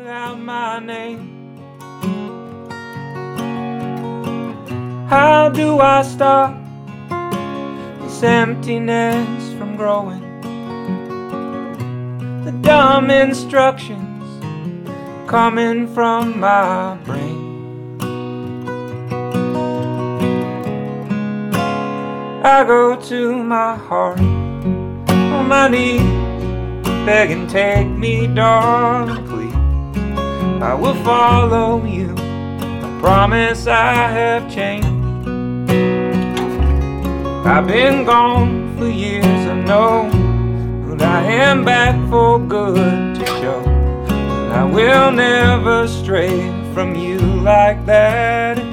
without my name? How do I stop this emptiness from growing? The dumb instructions coming from my brain. I go to my heart on my knees, begging, take me, darling, please. I will follow you, I promise I have changed. I've been gone for years, I know, but I am back for good to show that I will never stray from you like that.